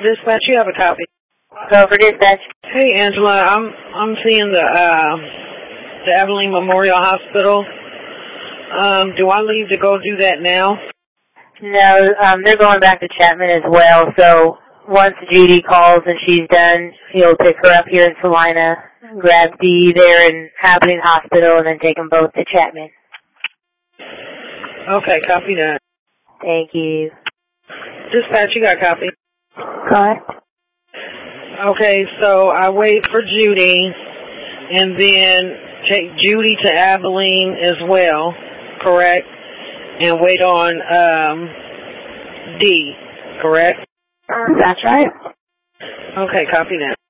Dispatch, you have a copy. Go for dispatch. Hey, Angela, I'm seeing the Abilene Memorial Hospital. Do I leave to go do that now? No, they're going back to Chapman as well, so once Judy calls and she's done, he'll pick her up here in Salina, grab Dee there in Abilene Hospital, and then take them both to Chapman. Okay, copy that. Thank you. Dispatch, you got a copy? Correct. Okay, so I wait for Judy, and then take Judy to Abilene as well, correct? And wait on Dee, correct? That's right. Okay, copy that.